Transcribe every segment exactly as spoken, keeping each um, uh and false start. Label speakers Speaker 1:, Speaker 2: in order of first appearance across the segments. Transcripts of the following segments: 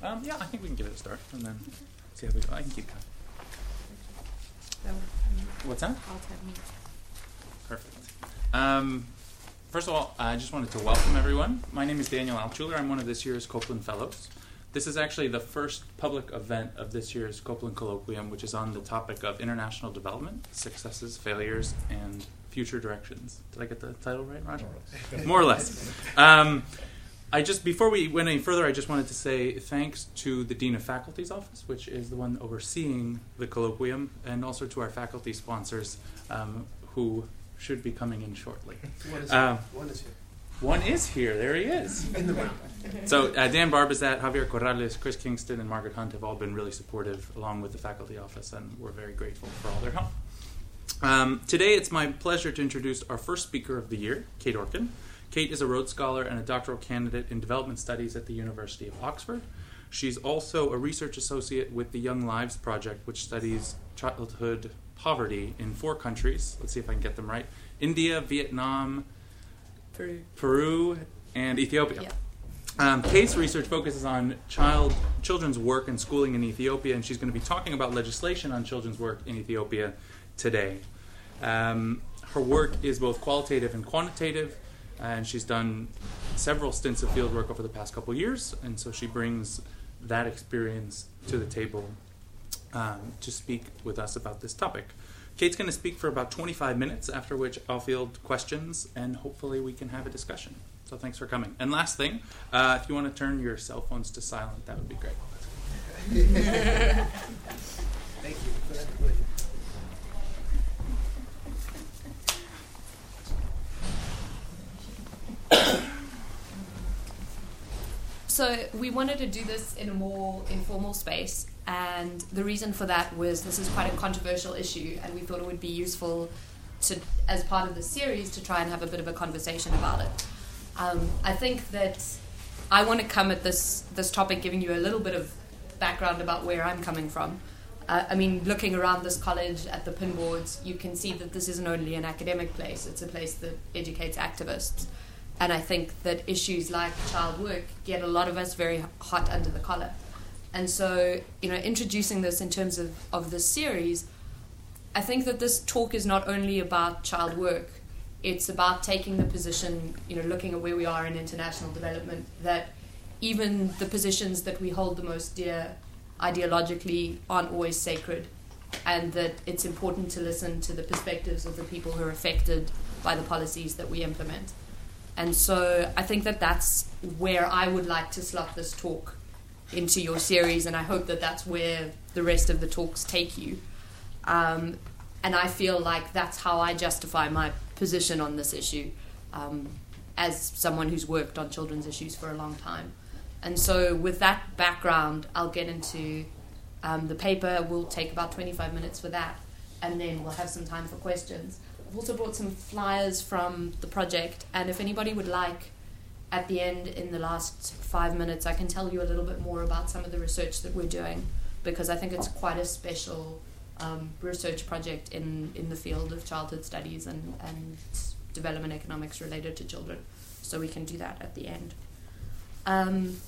Speaker 1: Um, yeah, I think we can give it a start and then see how we go. I can keep going. What's that? Perfect. Um, first of all, I just wanted to welcome everyone. My name is Daniel Altschuler. I'm one of this year's Copeland Fellows. This is actually the first public event of this year's Copeland Colloquium, which is on the topic of international development, successes, failures, and future directions. Did I get the title right, Roger? More or less. Um, I just, before we went any further, I just wanted to say thanks to the Dean of Faculty's office, which is the one overseeing the colloquium, and also to our faculty sponsors, um, who should be coming in shortly.
Speaker 2: One is,
Speaker 1: um,
Speaker 2: one is here.
Speaker 1: One is here. There he is.
Speaker 2: In the room.
Speaker 1: So uh, Dan Barbizat, Javier Corrales, Chris Kingston, and Margaret Hunt have all been really supportive, along with the faculty office, and we're very grateful for all their help. Um, today, it's my pleasure to introduce our first speaker of the year, Kate Orkin. Kate is a Rhodes Scholar and a doctoral candidate in development studies at the University of Oxford. She's also a research associate with the Young Lives Project, which studies childhood poverty in four countries. Let's see if I can get them right. India, Vietnam,
Speaker 3: Peru,
Speaker 1: Peru and Ethiopia.
Speaker 3: Yeah.
Speaker 1: Um, Kate's research focuses on child children's work and schooling in Ethiopia, and she's going to be talking about legislation on children's work in Ethiopia today. Um, her work is both qualitative and quantitative, and she's done several stints of field work over the past couple of years, and so she brings that experience to the table um, to speak with us about this topic. Kate's going to speak for about twenty-five minutes, after which I'll field questions, and hopefully we can have a discussion. So thanks for coming. And last thing, uh, if you want to turn your cell phones to silent, that would be great.
Speaker 2: Thank you for that.
Speaker 3: So we wanted to do this in a more informal space, and the reason for that was this is quite a controversial issue, and we thought it would be useful to, as part of the series, to try and have a bit of a conversation about it. Um, I think that I want to come at this this topic giving you a little bit of background about where I'm coming from. Uh, I mean, looking around this college at the pinboards, you can see that this isn't only an academic place, it's a place that educates activists. And I think that issues like child work get a lot of us very hot under the collar. And so, you know, introducing this in terms of, of this series, I think that this talk is not only about child work, it's about taking the position, you know, looking at where we are in international development, that even the positions that we hold the most dear ideologically aren't always sacred, and that it's important to listen to the perspectives of the people who are affected by the policies that we implement. And so I think that that's where I would like to slot this talk into your series, and I hope that that's where the rest of the talks take you. Um, and I feel like that's how I justify my position on this issue, um, as someone who's worked on children's issues for a long time. And so with that background, I'll get into um, the paper. We'll take about twenty-five minutes for that, and then we'll have some time for questions. I've also brought some flyers from the project, and if anybody would like, at the end, in the last five minutes, I can tell you a little bit more about some of the research that we're doing, because I think it's quite a special um, research project in, in the field of childhood studies and, and development economics related to children. So we can do that at the end. Um,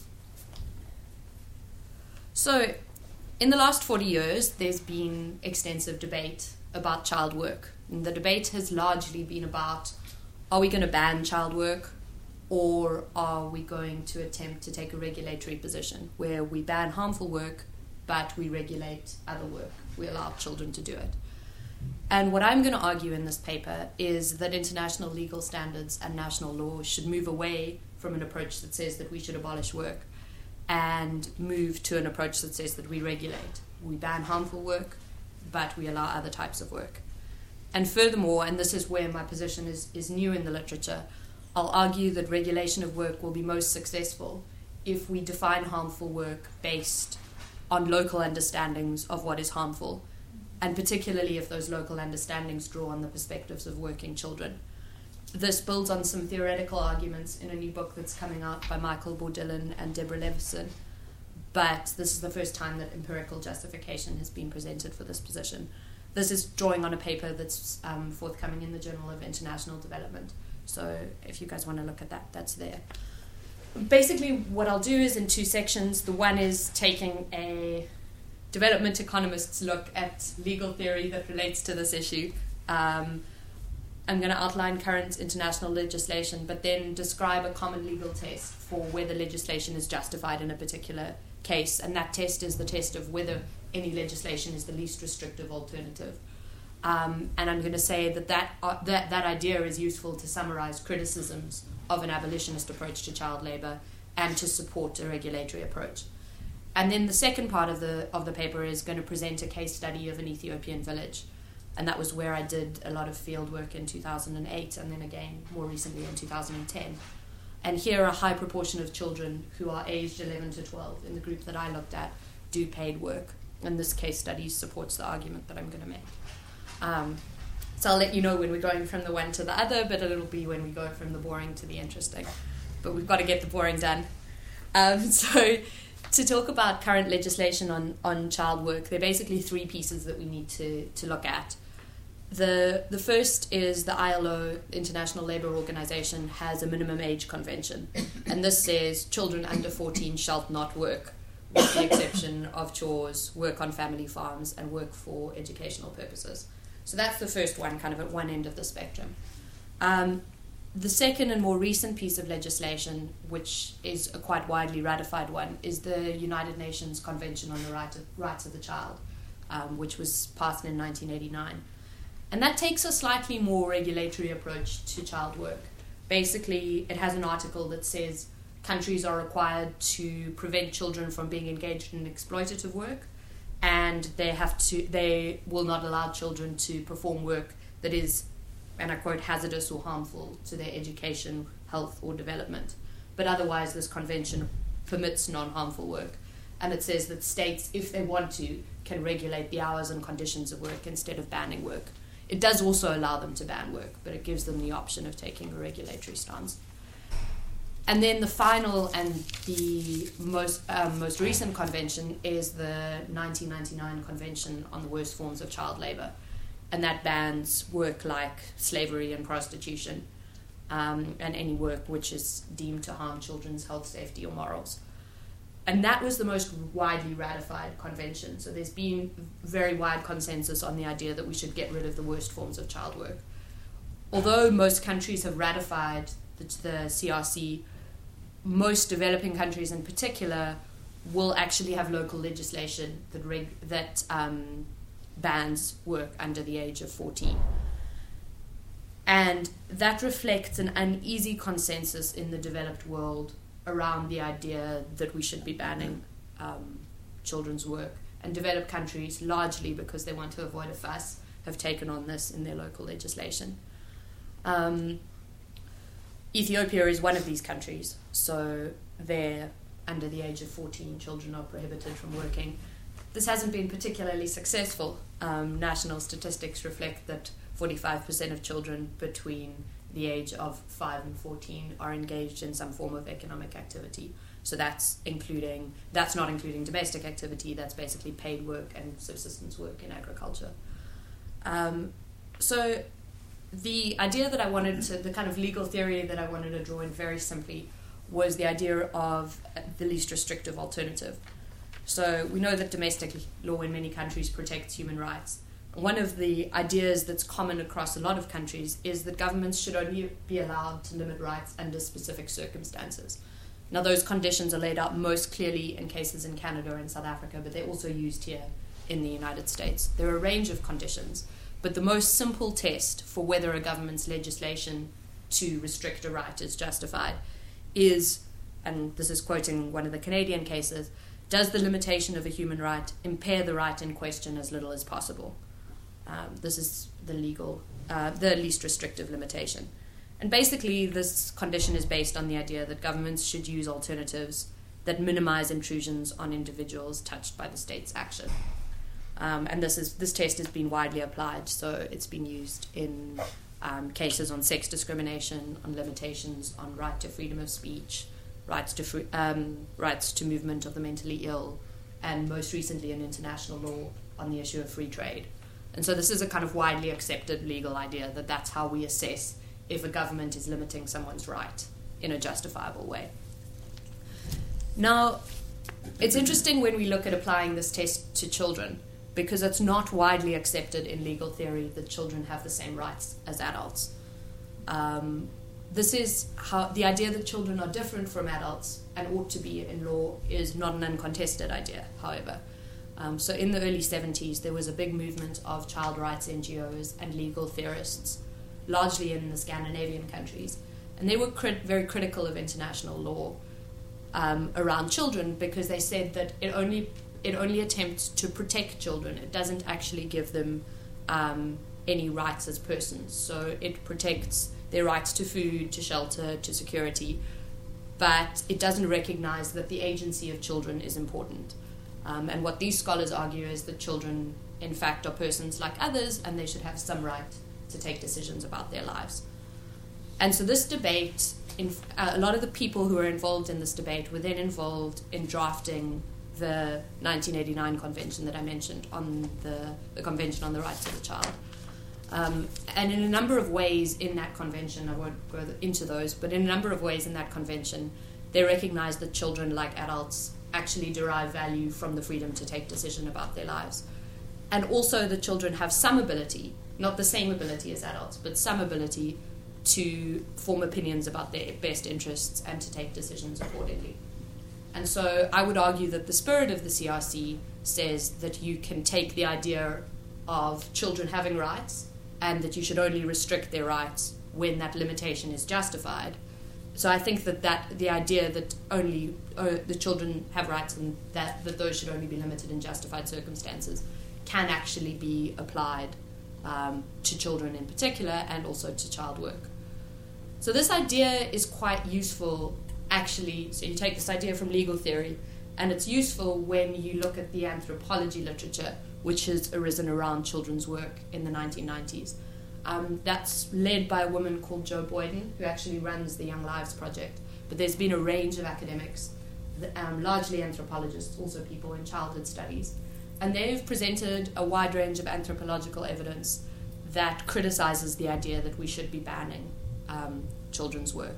Speaker 3: so, in the last forty years, there's been extensive debate about child work. And the debate has largely been about, are we going to ban child work, or are we going to attempt to take a regulatory position where we ban harmful work but we regulate other work, we allow children to do it. And what I'm going to argue in this paper is that international legal standards and national law should move away from an approach that says that we should abolish work and move to an approach that says that we regulate. We ban harmful work, but we allow other types of work. And furthermore, and this is where my position is, is new in the literature, I'll argue that regulation of work will be most successful if we define harmful work based on local understandings of what is harmful, and particularly if those local understandings draw on the perspectives of working children. This builds on some theoretical arguments in a new book that's coming out by Michael Bordillon and Deborah Levison, but this is the first time that empirical justification has been presented for this position. This is drawing on a paper that's um, forthcoming in the Journal of International Development. So if you guys want to look at that, that's there. basically what I'll do is in two sections. The one is taking a development economist's look at legal theory that relates to this issue. Um, I'm going to outline current international legislation, but then describe a common legal test for whether legislation is justified in a particular case. And that test is the test of whether any legislation is the least restrictive alternative. Um, and I'm going to say that that, uh, that that idea is useful to summarize criticisms of an abolitionist approach to child labor and to support a regulatory approach. And then the second part of the of the paper is going to present a case study of an Ethiopian village. And that was where I did a lot of field work in two thousand eight and then again more recently in two thousand ten. And here a high proportion of children who are aged eleven to twelve in the group that I looked at do paid work. And this case study supports the argument that I'm going to make. Um, so I'll let you know when we're going from the one to the other, but it'll be when we go from the boring to the interesting. But we've got to get the boring done. Um, so to talk about current legislation on, on child work, there are basically three pieces that we need to, to look at. The the first is the I L O, International Labour Organization, has a minimum age convention. And this says children under fourteen shall not work, with the exception of chores, work on family farms, and work for educational purposes. So that's the first one, kind of at one end of the spectrum. Um, the second and more recent piece of legislation, which is a quite widely ratified one, is the United Nations Convention on the Right of, Rights of the Child, um, which was passed in nineteen eighty-nine. And that takes a slightly more regulatory approach to child work. Basically, it has an article that says countries are required to prevent children from being engaged in exploitative work, and they have to they will not allow children to perform work that is, and I quote, hazardous or harmful to their education, health, or development. But otherwise, this convention permits non-harmful work. And it says that states, if they want to, can regulate the hours and conditions of work instead of banning work. It does also allow them to ban work, but it gives them the option of taking a regulatory stance. And then the final and the most um, most recent convention is the nineteen ninety-nine Convention on the Worst Forms of Child Labour. And that bans work like slavery and prostitution, um, and any work which is deemed to harm children's health, safety, or morals. And that was the most widely ratified convention. So there's been very wide consensus on the idea that we should get rid of the worst forms of child work. Although most countries have ratified the, the C R C, most developing countries in particular will actually have local legislation that reg- that um, bans work under the age of fourteen. And that reflects an uneasy consensus in the developed world around the idea that we should be banning um, children's work. And developed countries, largely because they want to avoid a fuss, have taken on this in their local legislation. Um, Ethiopia is one of these countries, so there, under the age of fourteen, children are prohibited from working. This hasn't been particularly successful. Um, national statistics reflect that forty-five percent of children between the age of five and fourteen are engaged in some form of economic activity. So that's including that's not including domestic activity. That's basically paid work and subsistence work in agriculture. Um, so the idea that I wanted to, the kind of legal theory that I wanted to draw in very simply, was the idea of the least restrictive alternative. So we know that domestic law in many countries protects human rights. One of the ideas that's common across a lot of countries is that governments should only be allowed to limit rights under specific circumstances. Now, those conditions are laid out most clearly in cases in Canada and South Africa, but they're also used here in the United States. There are a range of conditions, but the most simple test for whether a government's legislation to restrict a right is justified is, and this is quoting one of the Canadian cases, does the limitation of a human right impair the right in question as little as possible? Um, this is the legal, uh, the least restrictive limitation. And basically, this condition is based on the idea that governments should use alternatives that minimize intrusions on individuals touched by the state's action. Um, and this is this test has been widely applied, so it's been used in um, cases on sex discrimination, on limitations on right to freedom of speech, rights to free, um, rights to movement of the mentally ill, and most recently in international law on the issue of free trade. And so this is a kind of widely accepted legal idea that that's how we assess if a government is limiting someone's right in a justifiable way. Now, it's interesting when we look at applying this test to children, because it's not widely accepted in legal theory that children have the same rights as adults. Um, this is how the idea that children are different from adults and ought to be in law is not an uncontested idea, however. Um, so in the early seventies, there was a big movement of child rights N G Os and legal theorists, largely in the Scandinavian countries. And they were crit- very critical of international law um, around children, because they said that it only it only attempts to protect children. It doesn't actually give them um, any rights as persons. So it protects their rights to food, to shelter, to security, but it doesn't recognize that the agency of children is important. Um, and what these scholars argue is that children, in fact, are persons like others, and they should have some right to take decisions about their lives. And so this debate, in, uh, a lot of the people who were involved in this debate were then involved in drafting the nineteen eighty-nine convention that I mentioned, on the, the Convention on the Rights of the Child. Um, and in a number of ways in that convention, I won't go into those, but in a number of ways in that convention, they recognize that children, like adults, actually derive value from the freedom to take decision about their lives. And also the children have some ability, not the same ability as adults, but some ability to form opinions about their best interests and to take decisions accordingly. And so I would argue that the spirit of the C R C says that you can take the idea of children having rights and that you should only restrict their rights when that limitation is justified. So I think that, that the idea that only uh, the children have rights and that, that those should only be limited in justified circumstances can actually be applied um, to children in particular, and also to child work. So this idea is quite useful, actually. So you take this idea from legal theory, and it's useful when you look at the anthropology literature which has arisen around children's work in the nineteen nineties. Um, that's led by a woman called Jo Boyden, who actually runs the Young Lives Project. But there's been a range of academics, um, largely anthropologists, also people in childhood studies. And they've presented a wide range of anthropological evidence that criticizes the idea that we should be banning um, children's work.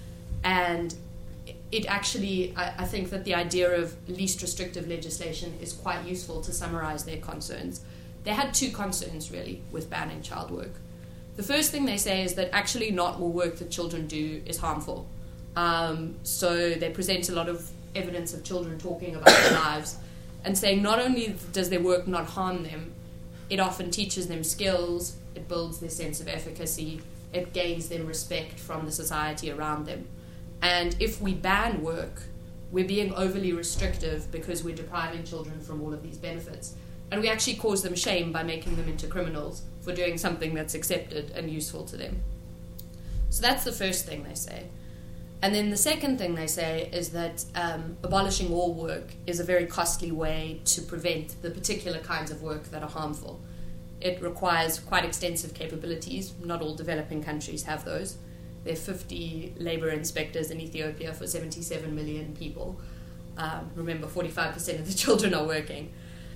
Speaker 3: And it actually, I, I think that the idea of least restrictive legislation is quite useful to summarize their concerns. They had two concerns, really, with banning child work. The first thing they say is that actually not all work that children do is harmful. Um, so they present a lot of evidence of children talking about their lives and saying not only does their work not harm them, it often teaches them skills, it builds their sense of efficacy, it gains them respect from the society around them. And if we ban work, we're being overly restrictive because we're depriving children from all of these benefits. And we actually cause them shame by making them into criminals for doing something that's accepted and useful to them. So that's the first thing they say. And then the second thing they say is that um, abolishing all work is a very costly way to prevent the particular kinds of work that are harmful. It requires quite extensive capabilities. Not all developing countries have those. There are fifty labor inspectors in Ethiopia for seventy-seven million people. Um, remember, forty-five percent of the children are working.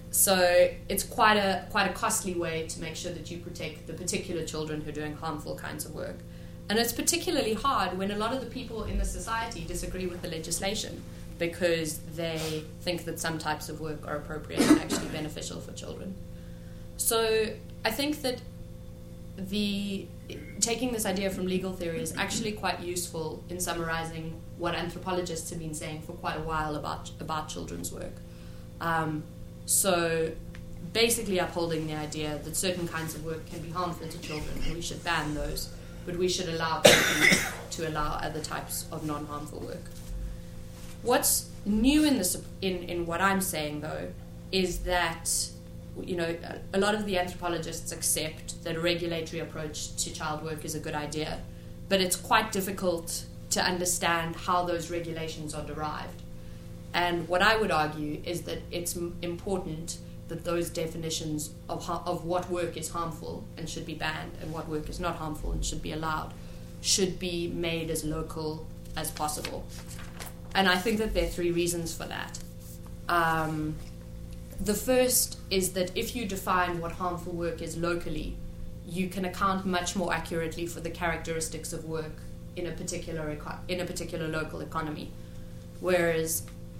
Speaker 3: So it's quite a quite a costly way to make sure that you protect the particular children who are doing harmful kinds of work. And it's particularly hard when a lot of the people in the society disagree with the legislation because they think that some types of work are appropriate and actually beneficial for children. So I think that the taking this idea from legal theory is actually quite useful in summarizing what anthropologists have been saying for quite a while about about children's work. Um, so basically upholding the idea that certain kinds of work can be harmful to children and we should ban those, but we should allow companies to allow other types of non-harmful work. What's new in this in, in what I'm saying, though, is that you know, a lot of the anthropologists accept that a regulatory approach to child work is a good idea, but it's quite difficult to understand how those regulations are derived. And what I would argue is that it's important that those definitions of ha- of what work is harmful and should be banned and what work is not harmful and should be allowed should be made as local as possible. And I think that there are three reasons for that. Um, The first is that if you define what harmful work is locally, you can account much more accurately for the characteristics of work in a particular eco- in a particular local economy. Whereas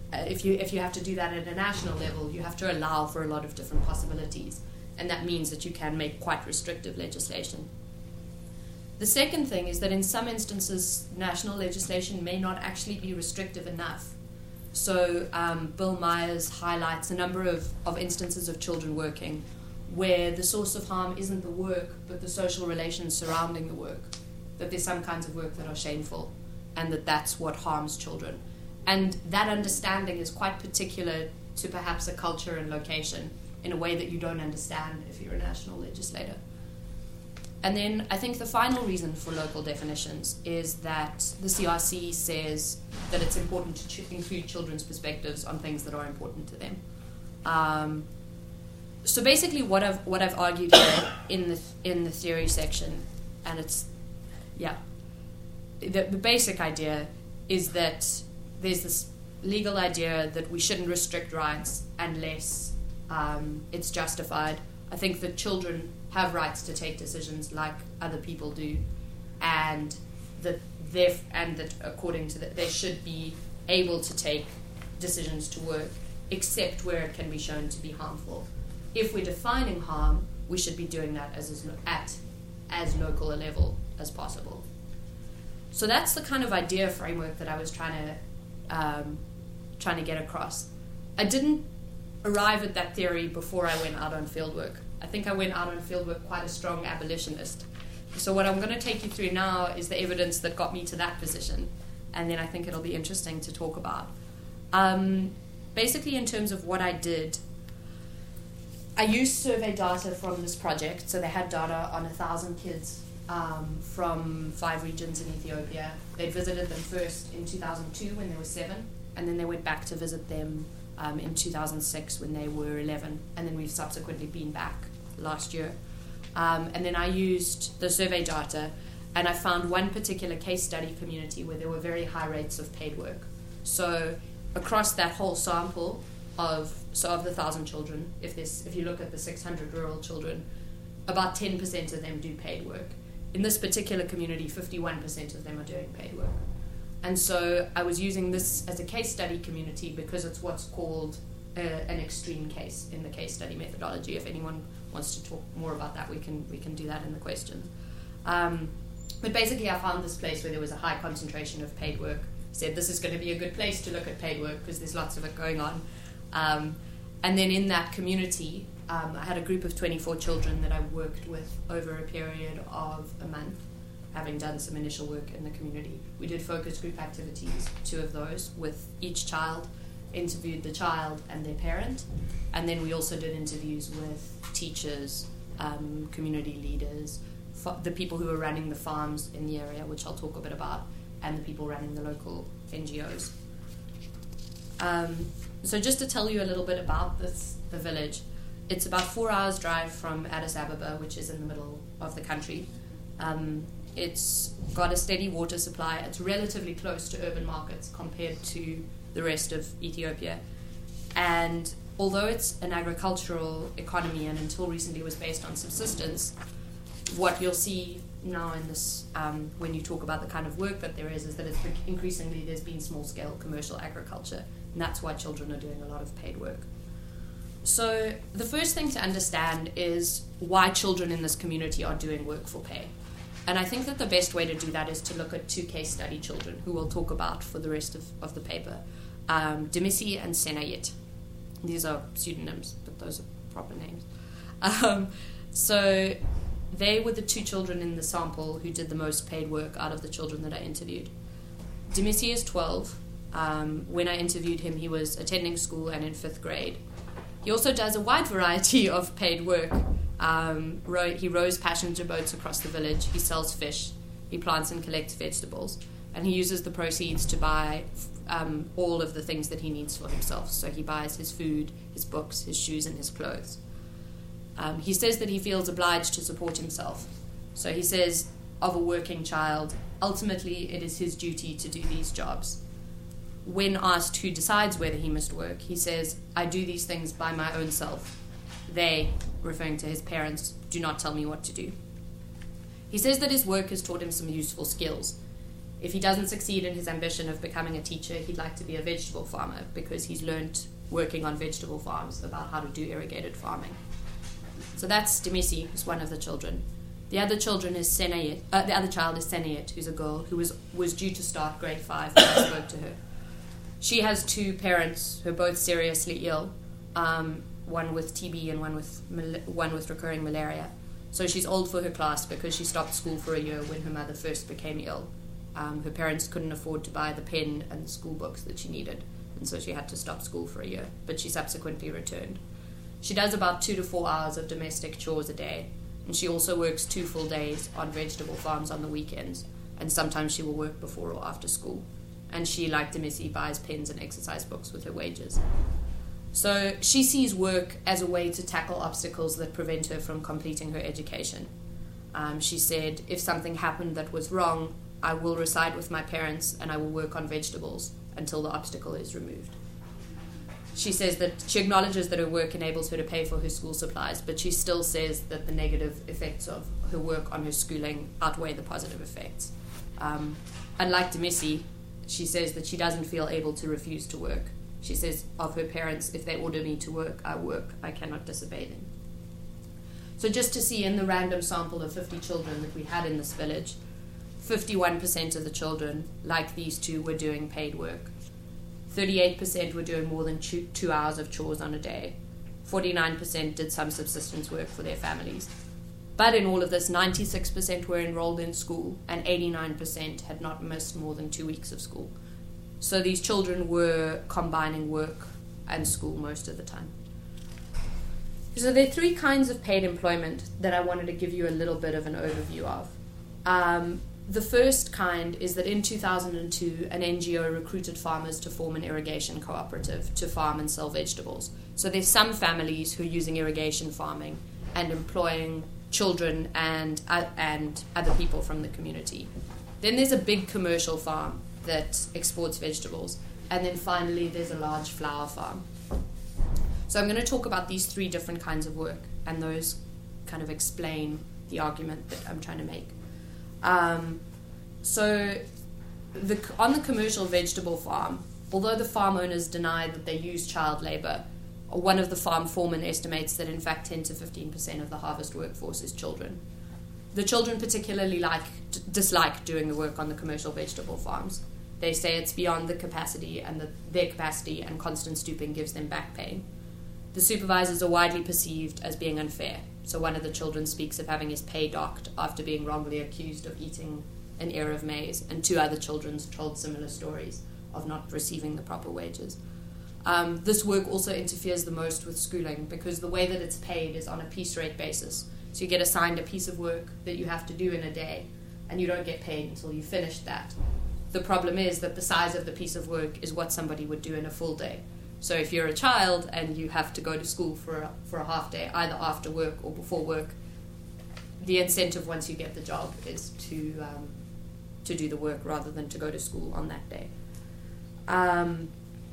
Speaker 3: uh, if you if you have to do that at a national level, you have to allow for a lot of different possibilities, and that means that you can make quite restrictive legislation. The second thing is that in some instances, national legislation may not actually be restrictive enough. So um, Bill Myers highlights a number of, of instances of children working where the source of harm isn't the work, but the social relations surrounding the work, that there's some kinds of work that are shameful, and that that's what harms children. And that understanding is quite particular to perhaps a culture and location in a way that you don't understand if you're a national legislator. And then I think the final reason for local definitions is that the C R C says that it's important to ch- include children's perspectives on things that are important to them. Um, so basically, what I've what I've argued here in the in the theory section, and it's yeah, the, the basic idea is that there's this legal idea that we shouldn't restrict rights unless um, it's justified. I think that children have rights to take decisions like other people do, and that they and that according to that they should be able to take decisions to work, except where it can be shown to be harmful. If we're defining harm, we should be doing that as, as at as local a level as possible. So that's the kind of idea framework that I was trying to um, trying to get across. I didn't arrive at that theory before I went out on fieldwork. I think I went out on fieldwork quite a strong abolitionist. So what I'm going to take you through now is the evidence that got me to that position, and then I think it'll be interesting to talk about. Um, basically, in terms of what I did, I used survey data from this project. So they had data on a thousand kids um, from five regions in Ethiopia. They visited them first in two thousand two when they were seven, and then they went back to visit them Um, in two thousand six when they were eleven, and then we've subsequently been back last year. Um, and then I used the survey data, and I found one particular case study community where there were very high rates of paid work. So across that whole sample of so of the thousand children, if this if you look at the six hundred rural children, about ten percent of them do paid work. In this particular community, fifty-one percent of them are doing paid work. And so I was using this as a case study community because it's what's called a, an extreme case in the case study methodology. If anyone wants to talk more about that, we can we can do that in the questions. Um, but basically, I found this place where there was a high concentration of paid work. Said this is going to be a good place to look at paid work because there's lots of it going on. Um, and then in that community, um, I had a group of twenty-four children that I worked with over a period of a month, having done some initial work in the community. We did focus group activities, two of those, with each child, interviewed the child and their parent, and then we also did interviews with teachers, um, community leaders, fa- the people who were running the farms in the area, which I'll talk a bit about, and the people running the local N G Os. Um, so just to tell you a little bit about this, the village, it's about four hours drive from Addis Ababa, which is in the middle of the country. Um, It's got a steady water supply. It's relatively close to urban markets compared to the rest of Ethiopia. And although it's an agricultural economy and until recently was based on subsistence, what you'll see now in this, um, when you talk about the kind of work that there is, is that it's increasingly there's been small-scale commercial agriculture, and that's why children are doing a lot of paid work. So the first thing to understand is why children in this community are doing work for pay. And I think that the best way to do that is to look at two case study children who we'll talk about for the rest of, of the paper. Um, Demisi and Senayet. These are pseudonyms, but those are proper names. Um, so they were the two children in the sample who did the most paid work out of the children that I interviewed. Demisi is twelve. Um, when I interviewed him, he was attending school and in fifth grade. He also does a wide variety of paid work. Um, row, he rows passenger boats across the village, he sells fish, he plants and collects vegetables, and he uses the proceeds to buy um, all of the things that he needs for himself. So he buys his food, his books, his shoes, and his clothes. Um, he says that he feels obliged to support himself. So he says of a working child, ultimately it is his duty to do these jobs. When asked who decides whether he must work, he says, I do these things by my own self. They, referring to his parents, do not tell me what to do. He says that his work has taught him some useful skills. if he doesn't succeed in his ambition of becoming a teacher, he'd like to be a vegetable farmer because he's learned working on vegetable farms about how to do irrigated farming. So that's Demisi, who's one of the children. The other children is Senayet, uh, the other child is Senayet, who's a girl who was, was due to start grade five when I spoke to her. She has two parents who are both seriously ill, um, one with T B and one with mal- one with recurring malaria. So she's old for her class because she stopped school for a year when her mother first became ill. Um, her parents couldn't afford to buy the pen and the school books that she needed, and so she had to stop school for a year, but she subsequently returned. She does about two to four hours of domestic chores a day, and she also works two full days on vegetable farms on the weekends, and sometimes she will work before or after school. And she, like Demisi, buys pens and exercise books with her wages. So she sees work as a way to tackle obstacles that prevent her from completing her education. Um, she said, if something happened that was wrong, I will reside with my parents and I will work on vegetables until the obstacle is removed. She says that she acknowledges that her work enables her to pay for her school supplies, but she still says that the negative effects of her work on her schooling outweigh the positive effects. Um, unlike Demisi, she says that she doesn't feel able to refuse to work. She says of her parents, if they order me to work, I work. I cannot disobey them. So just to see in the random sample of fifty children that we had in this village, fifty-one percent of the children, like these two, were doing paid work. thirty-eight percent were doing more than two, two hours of chores on a day. forty-nine percent did some subsistence work for their families. But in all of this, ninety-six percent were enrolled in school and eighty-nine percent had not missed more than two weeks of school. So these children were combining work and school most of the time. So there are three kinds of paid employment that I wanted to give you a little bit of an overview of. Um, the first kind is that in two thousand two, an N G O recruited farmers to form an irrigation cooperative to farm and sell vegetables. So there's some families who are using irrigation farming and employing children and uh, and other people from the community. Then there's a big commercial farm that exports vegetables, and then finally there's a large flower farm. So I'm going to talk about these three different kinds of work, and those kind of explain the argument that I'm trying to make. Um, so the, on the commercial vegetable farm, although the farm owners deny that they use child labor, one of the farm foremen estimates that in fact ten to fifteen percent of the harvest workforce is children. The children particularly like dislike doing the work on the commercial vegetable farms. They say it's beyond the capacity and the, their capacity, and constant stooping gives them back pain. The supervisors are widely perceived as being unfair. So one of the children speaks of having his pay docked after being wrongly accused of eating an ear of maize, and two other children told similar stories of not receiving the proper wages. Um, this work also interferes the most with schooling because the way that it's paid is on a piece rate basis. So you get assigned a piece of work that you have to do in a day, and you don't get paid until you finish that. The problem is that the size of the piece of work is what somebody would do in a full day. So if you're a child and you have to go to school for a, for a half day, either after work or before work, the incentive once you get the job is to um, to do the work rather than to go to school on that day. Um,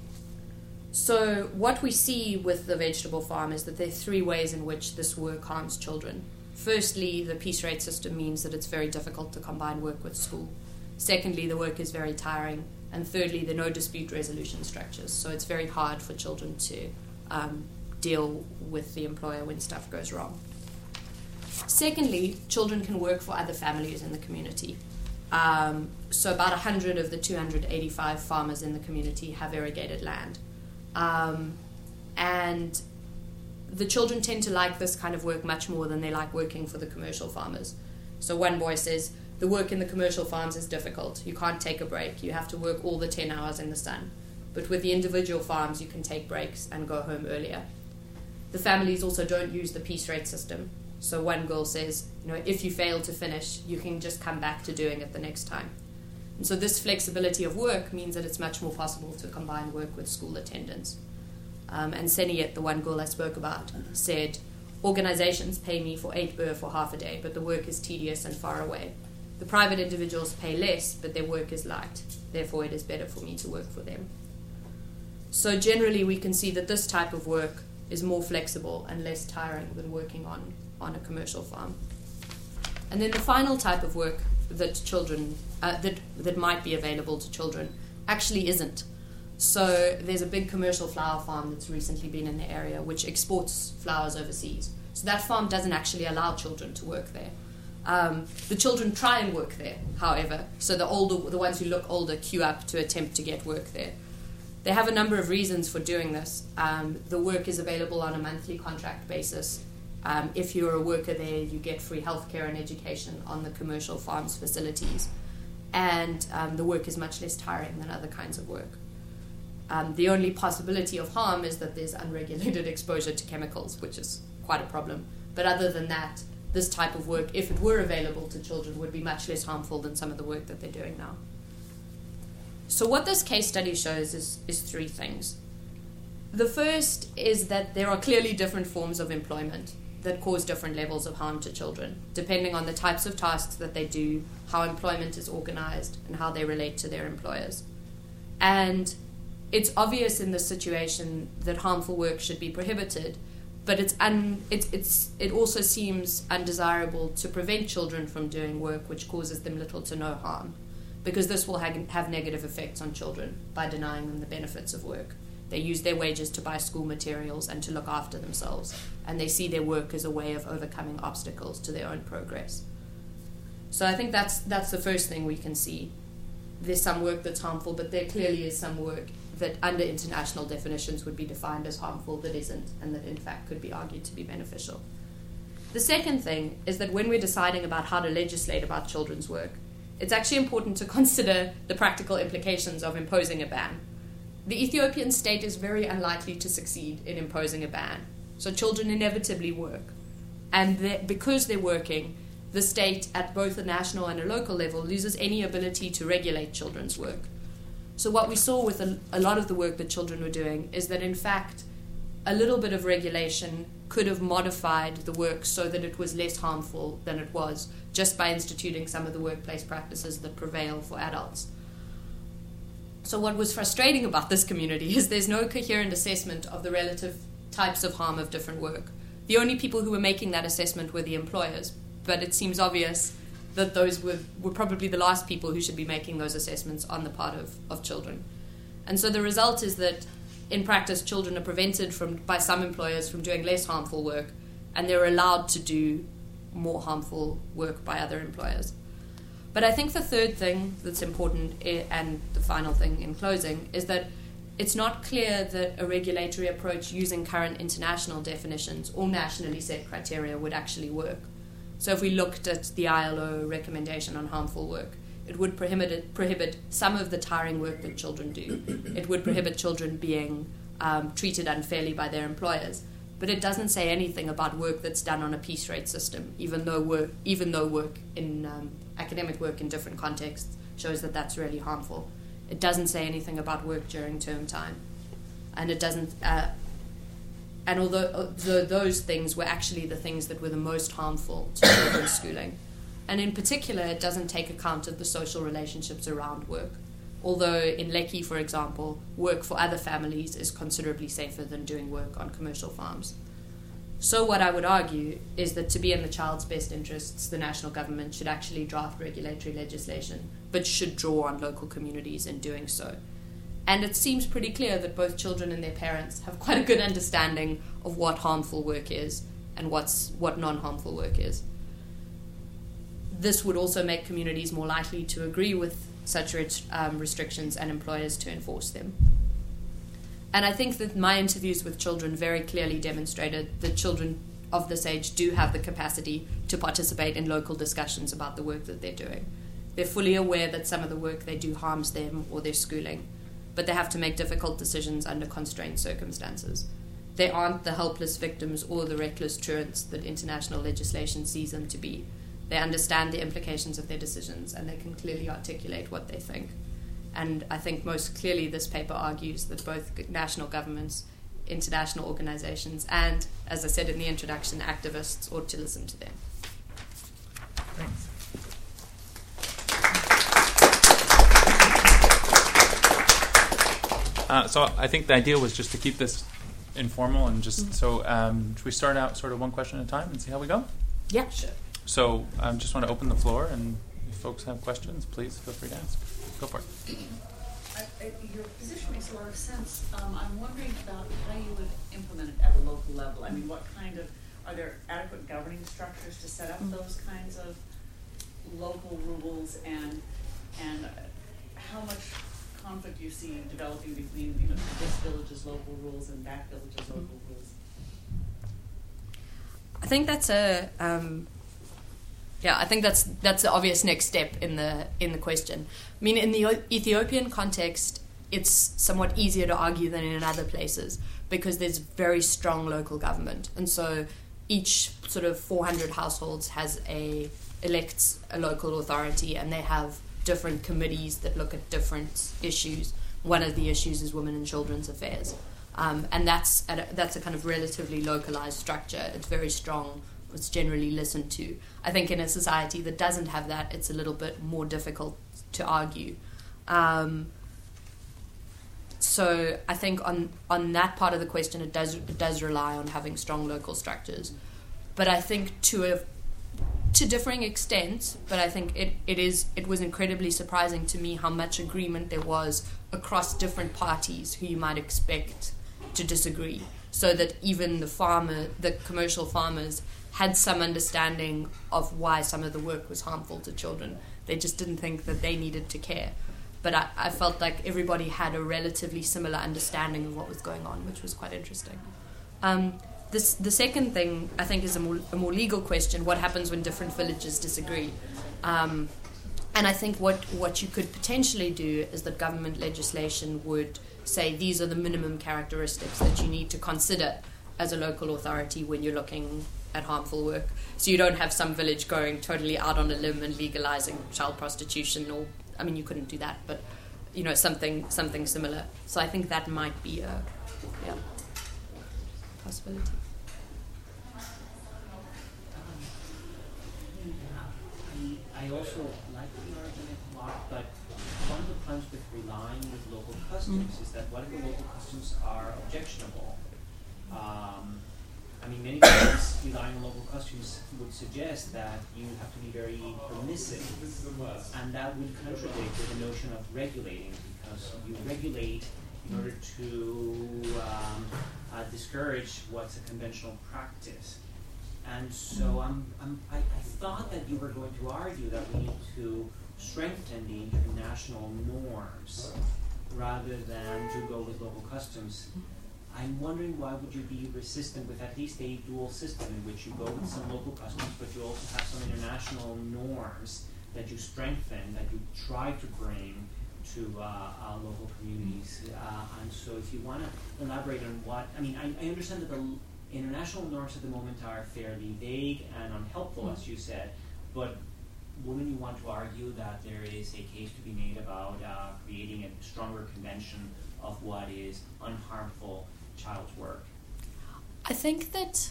Speaker 3: so what we see with the vegetable farm is that there are three ways in which this work harms children. Firstly, the piece rate system means that it's very difficult to combine work with school. Secondly, the work is very tiring. And thirdly, there are no dispute resolution structures. So it's very hard for children to um, deal with the employer when stuff goes wrong. Secondly, children can work for other families in the community. Um, so about one hundred of the two hundred eighty-five farmers in the community have irrigated land. Um, and the children tend to like this kind of work much more than they like working for the commercial farmers. So one boy says, the work in the commercial farms is difficult. You can't take a break. You have to work all the ten hours in the sun. But with the individual farms, you can take breaks and go home earlier. The families also don't use the piece rate system. So one girl says, you know, if you fail to finish, you can just come back to doing it the next time. And so this flexibility of work means that it's much more possible to combine work with school attendance. Um, and Senayet, the one girl I spoke about, said, organizations pay me for eight birr for half a day, but the work is tedious and far away. The private individuals pay less, but their work is light. Therefore, it is better for me to work for them. So generally, we can see that this type of work is more flexible and less tiring than working on, on a commercial farm. And then the final type of work that children uh, that that might be available to children actually isn't. So there's a big commercial flower farm that's recently been in the area which exports flowers overseas. So that farm doesn't actually allow children to work there. Um, the children try and work there, however. So the older, the ones who look older, queue up to attempt to get work there. They have a number of reasons for doing this. Um, the work is available on a monthly contract basis. Um, if you're a worker there, you get free healthcare and education on the commercial farms facilities. And um, the work is much less tiring than other kinds of work. Um, the only possibility of harm is that there's unregulated exposure to chemicals, which is quite a problem. But other than that, this type of work, if it were available to children, would be much less harmful than some of the work that they're doing now. So what this case study shows is, is three things. The first is that there are clearly different forms of employment that cause different levels of harm to children, depending on the types of tasks that they do, how employment is organized, and how they relate to their employers. And it's obvious in this situation that harmful work should be prohibited, but it's un, it's, it's, it also seems undesirable to prevent children from doing work which causes them little to no harm, because this will ha- have negative effects on children by denying them the benefits of work. They use their wages to buy school materials and to look after themselves, and they see their work as a way of overcoming obstacles to their own progress. So I think that's that's the first thing we can see. There's some work that's harmful, but there clearly is some work that under international definitions would be defined as harmful that isn't, and that in fact could be argued to be beneficial. The second thing is that when we're deciding about how to legislate about children's work, it's actually important to consider the practical implications of imposing a ban. The Ethiopian state is very unlikely to succeed in imposing a ban, so children inevitably work. And because they're working, the state at both a national and a local level loses any ability to regulate children's work. So what we saw with a, a lot of the work that children were doing is that in fact a little bit of regulation could have modified the work so that it was less harmful than it was, just by instituting some of the workplace practices that prevail for adults. So what was frustrating about this community is there's no coherent assessment of the relative types of harm of different work. The only people who were making that assessment were the employers, but it seems obvious that those were, were probably the last people who should be making those assessments on the part of, of children. And so the result is that in practice children are prevented from by some employers from doing less harmful work, and they're allowed to do more harmful work by other employers. But I think the third thing that's important, and the final thing in closing, is that it's not clear that a regulatory approach using current international definitions or nationally set criteria would actually work. So if we looked at the I L O recommendation on harmful work, it would prohibit, prohibit some of the tiring work that children do. It would prohibit children being um, treated unfairly by their employers. But it doesn't say anything about work that's done on a piece rate system, even though work, even though work in um, academic work in different contexts shows that that's really harmful. It doesn't say anything about work during term time, and it doesn't. Uh, and although, although those things were actually the things that were the most harmful to children's schooling, and in particular, it doesn't take account of the social relationships around work. Although in Lekki, for example, work for other families is considerably safer than doing work on commercial farms. So what I would argue is that to be in the child's best interests, the national government should actually draft regulatory legislation, but should draw on local communities in doing so. And it seems pretty clear that both children and their parents have quite a good understanding of what harmful work is and what's what non-harmful work is. This would also make communities more likely to agree with such um, restrictions and employers to enforce them. And I think that my interviews with children very clearly demonstrated that children of this age do have the capacity to participate in local discussions about the work that they're doing. They're fully aware that some of the work they do harms them or their schooling, but they have to make difficult decisions under constrained circumstances. They aren't the helpless victims or the reckless truants that international legislation sees them to be. They understand the implications of their decisions, and they can clearly articulate what they think. And I think most clearly this paper argues that both national governments, international organizations, and, as I said in the introduction, activists ought to listen to them.
Speaker 1: Thanks. Uh, so I think the idea was just to keep this informal and just, mm-hmm. so um, should we start out sort of one question at a time and see how we go?
Speaker 3: Yeah, sure.
Speaker 1: So I um, just want to open the floor, and folks have questions, please feel free to ask. Go for it.
Speaker 4: I, I, your position makes a lot of sense. Um, I'm wondering about how you would implement it at a local level. I mean, what kind of, are there adequate governing structures to set up those kinds of local rules, and and how much conflict do you see developing between, you know, this village's local rules and that village's local rules?
Speaker 3: I think that's a um, yeah. I think that's that's the obvious next step in the in the question. I mean, in the Ethiopian context, it's somewhat easier to argue than in other places because there's very strong local government, and so each sort of four hundred households has a elects a local authority, and they have different committees that look at different issues. One of the issues is women and children's affairs. Um, and that's at a, that's a kind of relatively localized structure. It's very strong. It's generally listened to. I think in a society that doesn't have that, it's a little bit more difficult to argue. Um, so I think on on that part of the question, it does it does rely on having strong local structures. But I think to a to differing extents, but I think it, it is it was incredibly surprising to me how much agreement there was across different parties who you might expect to disagree, so that even the farmer, the commercial farmers, had some understanding of why some of the work was harmful to children. They just didn't think that they needed to care. But I, I felt like everybody had a relatively similar understanding of what was going on, which was quite interesting. Um, this, the second thing, I think, is a more, a more legal question: what happens when different villages disagree? Um, and I think what, what you could potentially do is that government legislation would say these are the minimum characteristics that you need to consider as a local authority when you're looking at harmful work. So you don't have some village going totally out on a limb and legalizing child prostitution, or, I mean, you couldn't do that, but, you know, something something similar. So I think that might be a yeah, possibility.
Speaker 5: I also like the argument a lot, but one of the problems with relying with local customs mm. is that what if the local customs are objectionable? Um, I mean, many times relying on local customs would suggest that you have to be very permissive, and that would contradict with the notion of regulating, because you regulate in order to um, uh, discourage what's a conventional practice. And so I'm, I'm, I, I thought that you were going to argue that we need to strengthen the international norms rather than to go with local customs. I'm wondering, why would you be resistant with at least a dual system in which you go with some local customs, but you also have some international norms that you strengthen, that you try to bring to uh, uh, local communities. Uh, and so if you want to elaborate on what, I mean, I, I understand that the international norms at the moment are fairly vague and unhelpful, as you said, but wouldn't you want to argue that there is a case to be made about uh, creating a stronger convention of what is unharmful child work?
Speaker 3: I think that,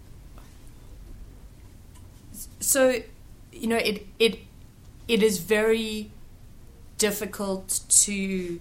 Speaker 3: so, you know, it it it is very difficult to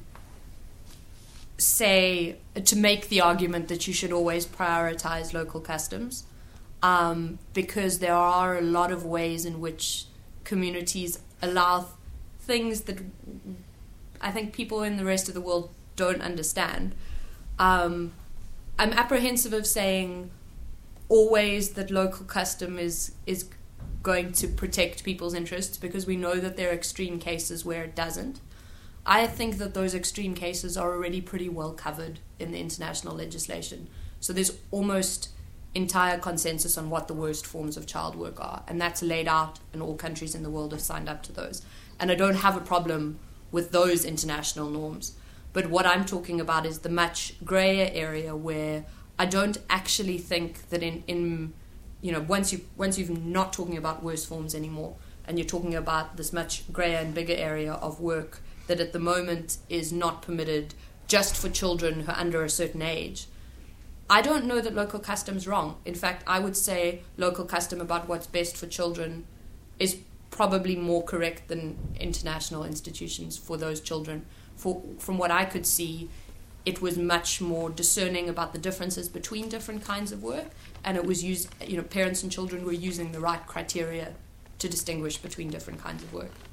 Speaker 3: say, to make the argument that you should always prioritize local customs, um, because there are a lot of ways in which communities allow things that I think people in the rest of the world don't understand. Um, I'm apprehensive of saying always that local custom is is going to protect people's interests, because we know that there are extreme cases where it doesn't. I think that those extreme cases are already pretty well covered in the international legislation. So there's almost entire consensus on what the worst forms of child work are, and that's laid out, and all countries in the world have signed up to those. And I don't have a problem with those international norms. But what I'm talking about is the much grayer area where I don't actually think that in, in you know, once you once you're not talking about worse forms anymore, and you're talking about this much grayer and bigger area of work that at the moment is not permitted just for children who are under a certain age, I don't know that local custom's wrong. In fact, I would say local custom about what's best for children is probably more correct than international institutions for those children. For, from what I could see, it was much more discerning about the differences between different kinds of work, and it was used, you know, parents and children were using the right criteria to distinguish between different kinds of work.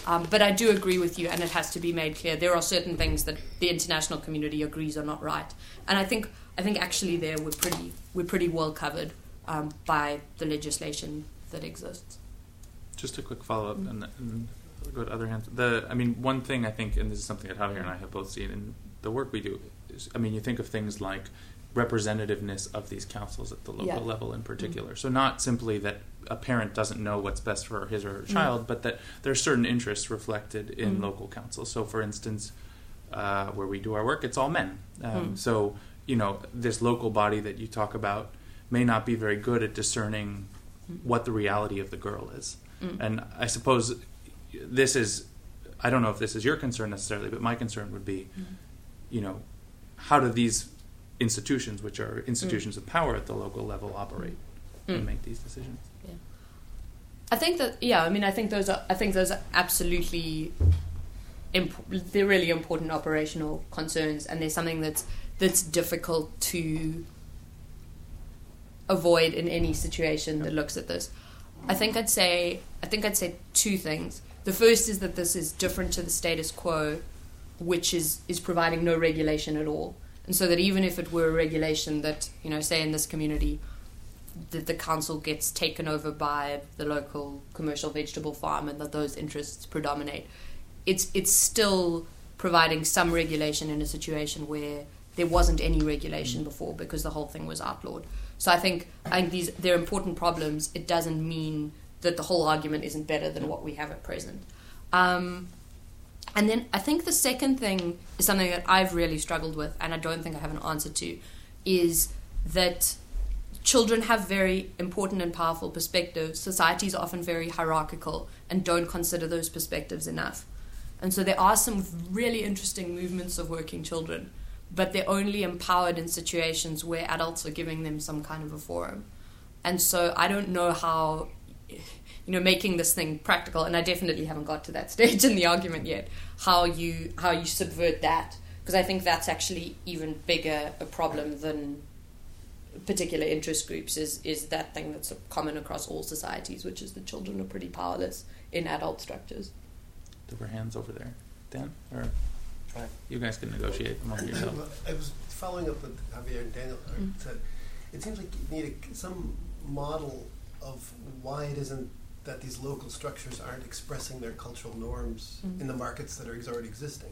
Speaker 3: Um, but I do agree with you, and it has to be made clear there are certain things that the international community agrees are not right. And I think I think actually there we're pretty we're pretty well covered um, by the legislation that exists.
Speaker 1: Just a quick follow up,
Speaker 3: Mm-hmm.
Speaker 1: and, and I'll go to other hands. The I mean, one thing I think, and this is something that Javier and I have both seen in the work we do, is, I mean, you think of things like representativeness of these councils at the local
Speaker 3: Yeah.
Speaker 1: level in particular.
Speaker 3: Mm-hmm.
Speaker 1: So not simply that a parent doesn't know what's best for his or her
Speaker 3: Mm-hmm.
Speaker 1: child, but that there are certain interests reflected in
Speaker 3: Mm-hmm.
Speaker 1: local councils. So, for instance, uh, where we do our work, it's all men. Um,
Speaker 3: Mm.
Speaker 1: So, you know, this local body that you talk about may not be very good at discerning what the reality of the girl is.
Speaker 3: Mm.
Speaker 1: And I suppose this is, I don't know if this is your concern necessarily, but my concern would be, you know, how do these institutions, which are institutions of power at the local level, operate
Speaker 3: Mm.
Speaker 1: and make these decisions?
Speaker 3: I think that yeah, I mean, I think those are I think those are absolutely imp- they're really important operational concerns, and there's something that's that's difficult to avoid in any situation that looks at this. I think I'd say I think I'd say two things. The first is that this is different to the status quo, which is is providing no regulation at all, and so that even if it were a regulation that, you know, say in this community, that the council gets taken over by the local commercial vegetable farm and that those interests predominate, it's it's still providing some regulation in a situation where there wasn't any regulation before because the whole thing was outlawed. So I think I think these they're important problems. It doesn't mean that the whole argument isn't better than what we have at present. Um, and then I think the second thing is something that I've really struggled with, and I don't think I have an answer to, is that children have very important and powerful perspectives. Society is often very hierarchical and don't consider those perspectives enough. And so there are some really interesting movements of working children, but they're only empowered in situations where adults are giving them some kind of a forum. And so I don't know how, you know, making this thing practical, and I definitely haven't got to that stage in the argument yet, how you how you subvert that, because I think that's actually even bigger a problem than particular interest groups, is is that thing that's common across all societies, which is that children are pretty powerless in adult structures.
Speaker 1: There were hands over there. Dan? Or
Speaker 6: Right.
Speaker 1: you guys can negotiate among yourselves.
Speaker 2: Well, I was following up with Javier and Daniel. uh,
Speaker 3: Mm.
Speaker 2: Said it seems like you need a, some model of why it isn't that these local structures aren't expressing their cultural norms
Speaker 3: Mm.
Speaker 2: in the markets that are ex- already existing.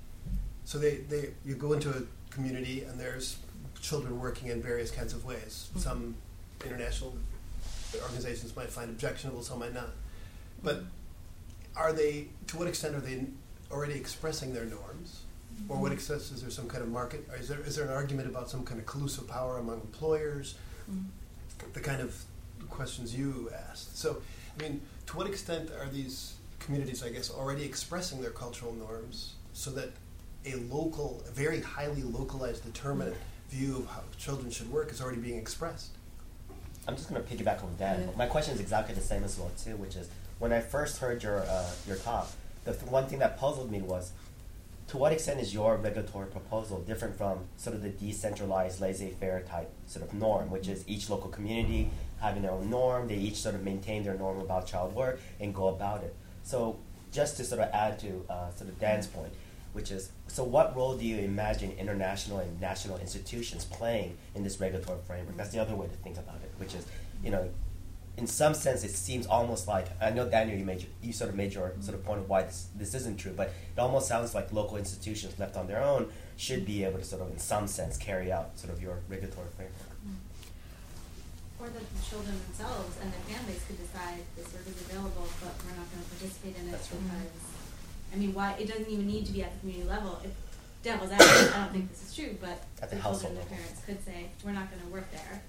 Speaker 2: So they, they you go into a community and there's children working in various kinds of ways.
Speaker 3: Mm.
Speaker 2: Some international organizations might find objectionable, some might not. But are they, to what extent are they already expressing their norms? Or what extent is there some kind of market? Or is there is there an argument about some kind of collusive power among employers?
Speaker 3: Mm.
Speaker 2: The kind of questions you asked. So, I mean, to what extent are these communities, I guess, already expressing their cultural norms so that a local, a very highly localized, determinate view of how children should work is already being expressed?
Speaker 6: I'm just going to piggyback on that.
Speaker 3: Yeah.
Speaker 6: My question is exactly the same as well too, which is when I first heard your uh, your talk, the th- one thing that puzzled me was, to what extent is your regulatory proposal different from sort of the decentralized laissez-faire type sort of norm, which is each local community having their own norm, they each sort of maintain their norm about child work and go about it. So just to sort of add to uh, sort of Dan's point, which is, so what role do you imagine international and national institutions playing in this regulatory framework? That's the other way to think about it, which is, you know, in some sense, it seems almost like, I know, Daniel, you made your, you sort of made your sort of point of why this, this isn't true, but it almost sounds like local institutions left on their own should be able to sort of, in some sense, carry out sort of your regulatory framework.
Speaker 7: Or that the children themselves and their families could decide this work is available, but we're not going to participate in it
Speaker 6: That's right.
Speaker 7: because, I mean, why, it doesn't even need to be at the community level. If devil's advocate, I don't think this is true, but
Speaker 6: At the
Speaker 7: the
Speaker 6: household
Speaker 7: children and their
Speaker 6: level.
Speaker 7: parents could say, we're not going to work there.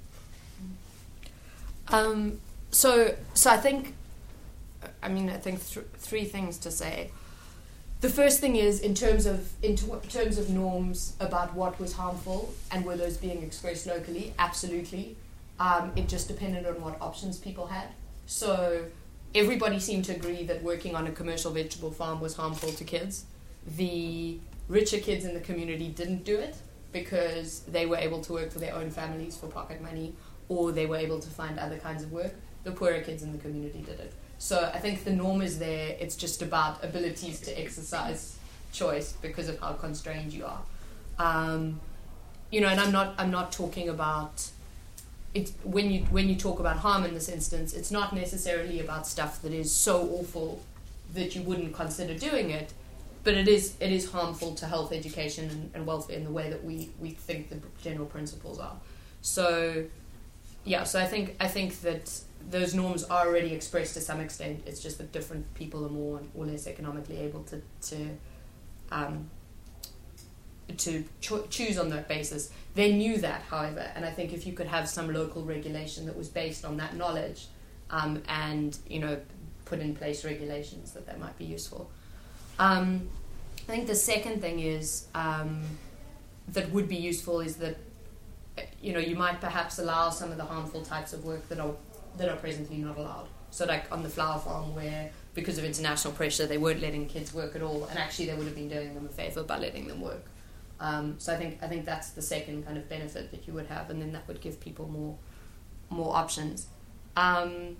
Speaker 3: Um, so, so I think, I mean, I think th- three things to say. The first thing is in terms of in t- terms of norms about what was harmful and were those being expressed locally. Absolutely, um, it just depended on what options people had. So everybody seemed to agree that working on a commercial vegetable farm was harmful to kids. The richer kids in the community didn't do it because they were able to work for their own families for pocket money, or they were able to find other kinds of work. The poorer kids in the community did it. So I think the norm is there. It's just about abilities to exercise choice because of how constrained you are. Um, you know, and I'm not I'm not talking about it when you when you talk about harm in this instance. It's not necessarily about stuff that is so awful that you wouldn't consider doing it, but it is it is harmful to health, education, and, and welfare in the way that we, we think the general principles are. So, yeah. So I think I think that those norms are already expressed to some extent. It's just that different people are more or less economically able to to um, to cho- choose on that basis. They knew that, however, and I think if you could have some local regulation that was based on that knowledge, um, and you know, put in place regulations that that might be useful. Um, I think the second thing is um, that would be useful is that you know you might perhaps allow some of the harmful types of work that are that are presently not allowed. So like on the flower farm where because of international pressure they weren't letting kids work at all, and actually they would have been doing them a favour by letting them work. Um, so I think I think that's the second kind of benefit that you would have, and then that would give people more more options. Um,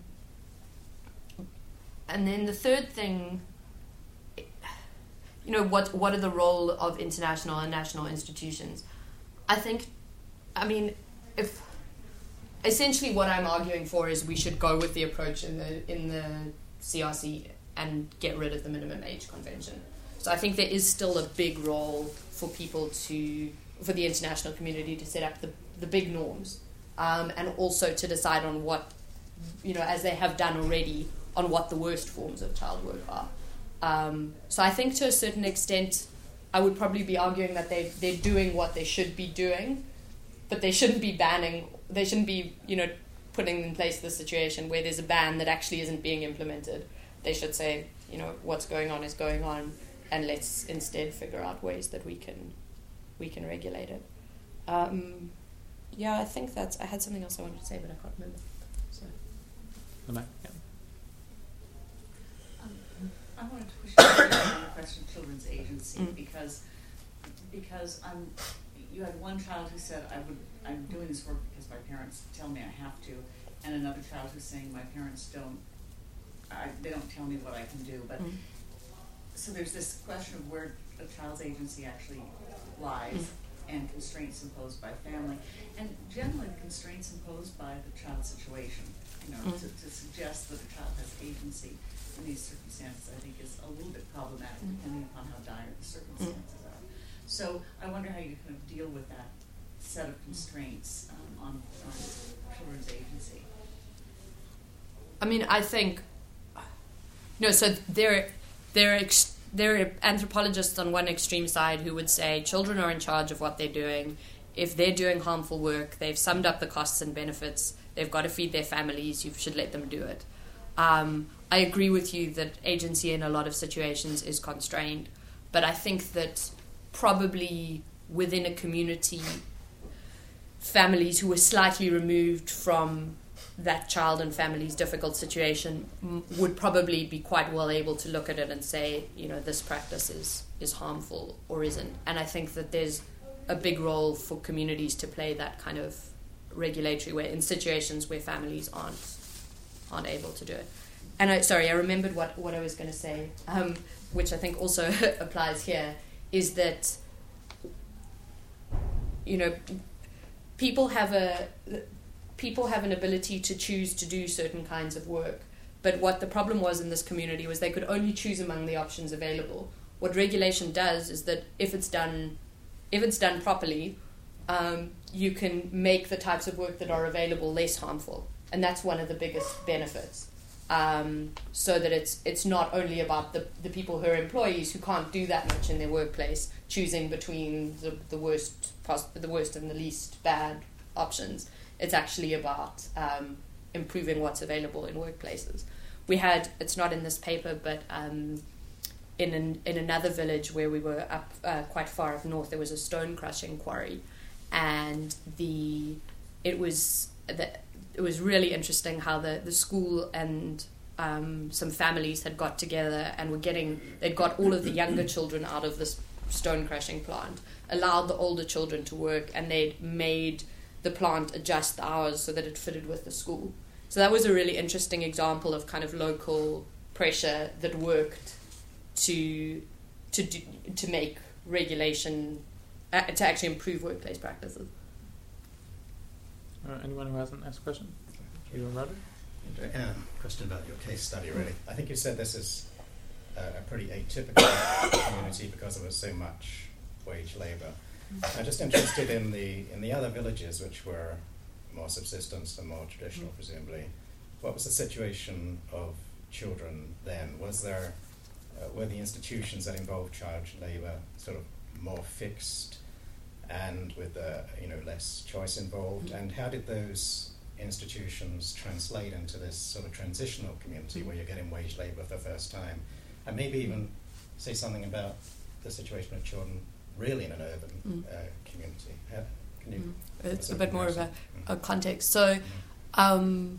Speaker 3: and then the third thing, you know, what what are the role of international and national institutions? I think, I mean, if essentially what I'm arguing for is we should go with the approach in the in the C R C and get rid of the minimum age convention. So I think there is still a big role for people to, for the international community to set up the, the big norms, um, and also to decide on what, you know, as they have done already, on what the worst forms of child work are. Um, so I think to a certain extent, I would probably be arguing that they they're doing what they should be doing, but they shouldn't be banning, they shouldn't be, you know, putting in place the situation where there's a ban that actually isn't being implemented. They should say, you know, what's going on is going on, and let's instead figure out ways that we can we can regulate it. Um, yeah, I think that's... I had something else I wanted to say, but I can't remember. So.
Speaker 1: Yeah.
Speaker 4: Um, I wanted to push you on the question of children's agency mm. because because I'm. You had one child who said, "I would. I'm doing this work because my parents tell me I have to," and another child who's saying, "My parents don't. I, they don't tell me what I can do." But mm. so there's this question of where a child's agency actually lies, mm. and constraints imposed by family, and generally the constraints imposed by the child's situation. You know, mm. to, to suggest that a child has agency in these circumstances, I think, is a little bit problematic, mm. depending upon how dire the circumstances mm. are. So I wonder how you kind of deal with that set of constraints um, on, on children's agency.
Speaker 3: I mean, I think no. So there, there, ex- there are anthropologists on one extreme side who would say children are in charge of what they're doing. If they're doing harmful work, they've summed up the costs and benefits. They've got to feed their families. You should let them do it. Um, I agree with you that agency in a lot of situations is constrained, but I think that probably within a community, families who are slightly removed from that child and family's difficult situation m- would probably be quite well able to look at it and say, you know, this practice is, is harmful or isn't. And I think that there's a big role for communities to play that kind of regulatory way in situations where families aren't aren't able to do it. And I, sorry, I remembered what, what I was going to say, um, which I think also applies here, is that, you know, people have a people have an ability to choose to do certain kinds of work, but what the problem was in this community was they could only choose among the options available. What regulation does is that if it's done if it's done properly, um, you can make the types of work that are available less harmful, and that's one of the biggest benefits. Um, so that it's it's not only about the, the people who are employees who can't do that much in their workplace, choosing between the, the worst the worst and the least bad options. It's actually about um, improving what's available in workplaces. We had, it's not in this paper, but um, in an, in another village where we were up uh, quite far up north, there was a stone crushing quarry, and the it was the it was really interesting how the, the school and um, some families had got together and were getting, they'd got all of the younger children out of this stone crushing plant, allowed the older children to work, and they'd made the plant adjust the hours so that it fitted with the school. So that was a really interesting example of kind of local pressure that worked to to do, to make regulation uh, to actually improve workplace practices.
Speaker 1: Uh, anyone who hasn't asked a question? You and Roger?
Speaker 8: Yeah, question about your case study, really. I think you said this is a, a pretty atypical community because there was so much wage labour. I'm just interested in the in the other villages, which were more subsistence and more traditional, mm. presumably. What was the situation of children then? Was there uh, were the institutions that involved child labour sort of more fixed and with uh, you know less choice involved? And how did those institutions translate into this sort of transitional community where you're getting wage labour for the first time? And maybe even say something about the situation of children really in an urban mm. uh, community. How, can you
Speaker 3: mm. It's a bit more of a, a context. So, um,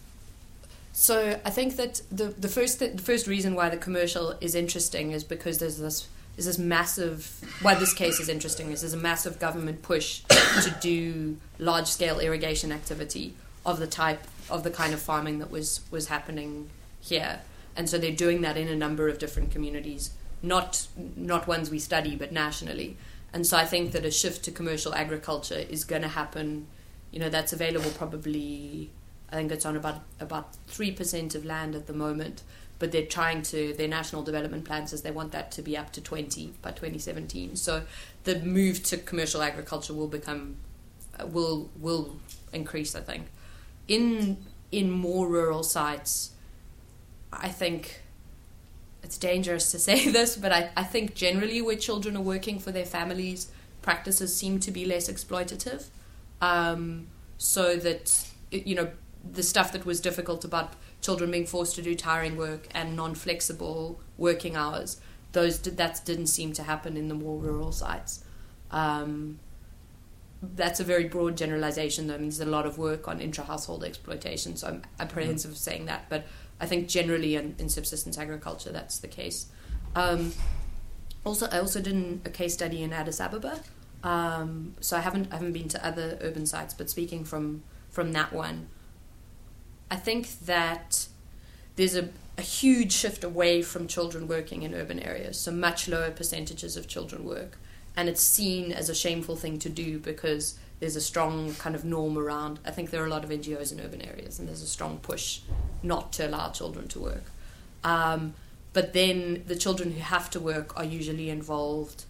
Speaker 3: so I think that the the first th- the first reason why the commercial is interesting is because there's this is this massive. Why this case is interesting is there's a massive government push to do large scale irrigation activity of the type of the kind of farming that was was happening here, and so they're doing that in a number of different communities, not not ones we study, but nationally. And so I think that a shift to commercial agriculture is going to happen. You know, that's available probably. I think it's on about about three percent of land at the moment, but they're trying to. Their national development plan says they want that to be up to twenty by twenty seventeen. So the move to commercial agriculture will become uh, will will increase. I think in in more rural sites, I think it's dangerous to say this, but I, I think generally where children are working for their families, practices seem to be less exploitative. Um, so that you know. The stuff that was difficult about children being forced to do tiring work and non-flexible working hours, those that didn't seem to happen in the more rural sites. Um, that's a very broad generalization, though. I mean, there's a lot of work on intra-household exploitation, so I'm apprehensive of saying that, but I think generally in, in subsistence agriculture that's the case. Um, also, I also did an, a case study in Addis Ababa, um, so I haven't I haven't been to other urban sites, but speaking from from that one, I think that there's a, a huge shift away from children working in urban areas, so much lower percentages of children work. And it's seen as a shameful thing to do because there's a strong kind of norm around. I think there are a lot of N G Os in urban areas, and there's a strong push not to allow children to work. Um, but then the children who have to work are usually involved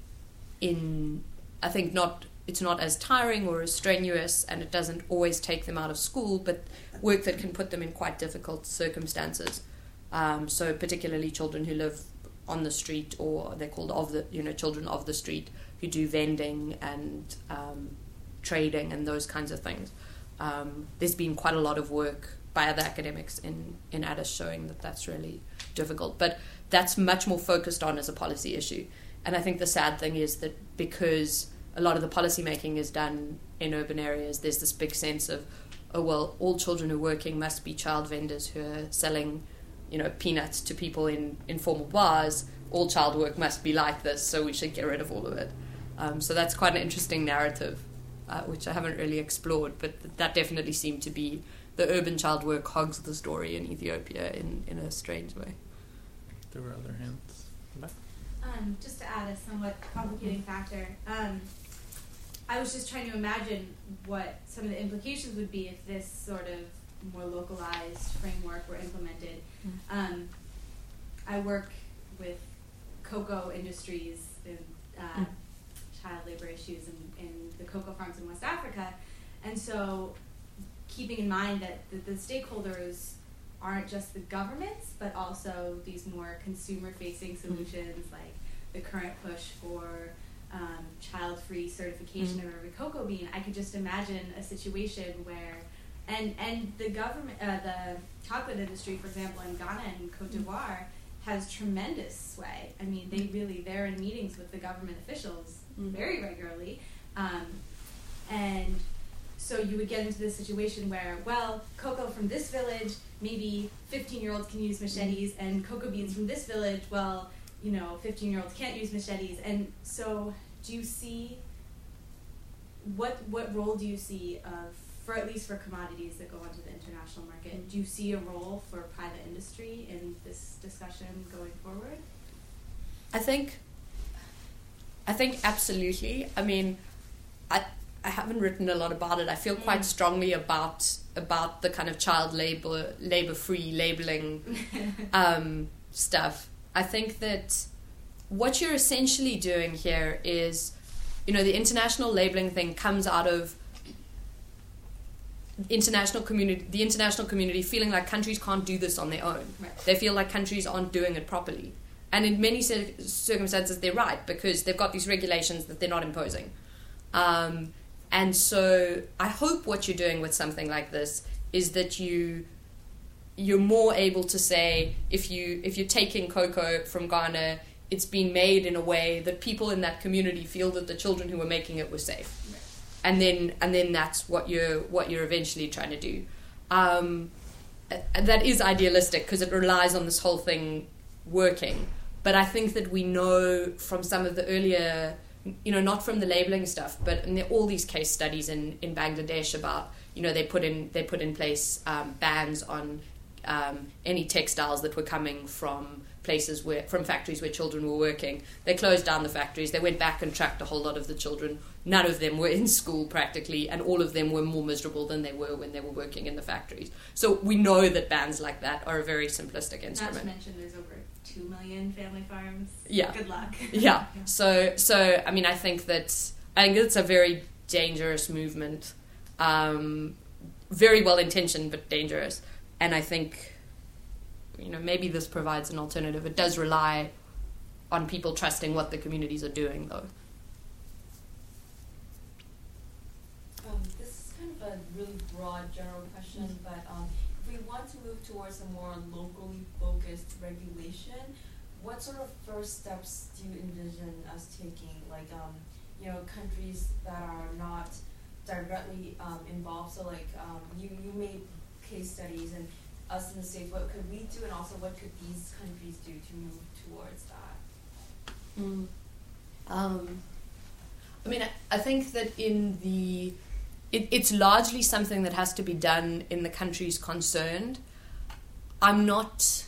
Speaker 3: in, I think, not... It's not as tiring or as strenuous, and it doesn't always take them out of school, but work that can put them in quite difficult circumstances. Um, so particularly children who live on the street, or they're called of the, you know, children of the street, who do vending and um, trading and those kinds of things. Um, there's been quite a lot of work by other academics in, in Addis showing that that's really difficult. But that's much more focused on as a policy issue. And I think the sad thing is that because a lot of the policy making is done in urban areas, there's this big sense of, oh, well, all children who are working must be child vendors who are selling, you know, peanuts to people in informal bars. All child work must be like this, so we should get rid of all of it. Um, so that's quite an interesting narrative, uh, which I haven't really explored, but that definitely seemed to be the urban child work hogs the story in Ethiopia in, in a strange way.
Speaker 1: There were other hands.
Speaker 7: Um, just to add a somewhat complicating factor, um, I was just trying to imagine what some of the implications would be if this sort of more localized framework were implemented. Mm. Um, I work with cocoa industries and uh, mm. child labor issues in, in the cocoa farms in West Africa, and so keeping in mind that the, the stakeholders aren't just the governments, but also these more consumer-facing solutions, mm. like the current push for um, child-free certification mm. of every cocoa bean. I could just imagine a situation where, and and the government, uh, the chocolate industry, for example, in Ghana and Cote d'Ivoire, mm. has tremendous sway. I mean, they really, they're in meetings with the government officials mm. very regularly, um, and so you would get into this situation where, well, cocoa from this village, maybe fifteen-year-olds can use machetes, and cocoa beans from this village, well, you know, fifteen-year-olds can't use machetes. And so do you see, what what role do you see of for at least for commodities that go onto the international market, do you see a role for private industry in this discussion going forward?
Speaker 3: I think, I think absolutely. I mean, I I haven't written a lot about it. I feel quite
Speaker 7: Mm.
Speaker 3: strongly about about the kind of child labor labor free labeling um, stuff. I think that what you're essentially doing here is, you know, the international labeling thing comes out of international community, the international community feeling like countries can't do this on their own.
Speaker 7: Right.
Speaker 3: They feel like countries aren't doing it properly. And in many cir- circumstances, they're right, because they've got these regulations that they're not imposing. Um, and so I hope what you're doing with something like this is that you, you're more able to say, if, you, if you're taking cocoa from Ghana, it's been made in a way that people in that community feel that the children who were making it were safe.
Speaker 7: Right.
Speaker 3: And then and then that's what you're what you're eventually trying to do. Um, and that is idealistic because it relies on this whole thing working. But I think that we know from some of the earlier, you know, not from the labeling stuff, but in the, all these case studies in, in Bangladesh about, you know, they put in they put in place um, bans on um, any textiles that were coming from places where from factories where children were working. They closed down the factories. They went back and tracked a whole lot of the children. None of them were in school practically, and all of them were more miserable than they were when they were working in the factories. So we know that bans like that are a very simplistic instrument.
Speaker 7: Not to mention there's over two million family farms.
Speaker 3: Yeah.
Speaker 7: Good luck.
Speaker 3: Yeah. So, so I mean, I think that I think it's a very dangerous movement, um, very well intentioned but dangerous. And I think, you know, maybe this provides an alternative. It does rely on people trusting what the communities are doing, though.
Speaker 9: Um, this is kind of a really broad general question, but um, if we want to move towards a more locally focused regulation, what sort of first steps do you envision us taking? Like, um, you know, countries that are not directly um, involved. So, like, um, you you made case studies, and us in the States, what could we do, and also what could these countries do to move towards that?
Speaker 3: Mm. Um, I mean, I, I think that in the it, it's largely something that has to be done in the countries concerned. I'm not.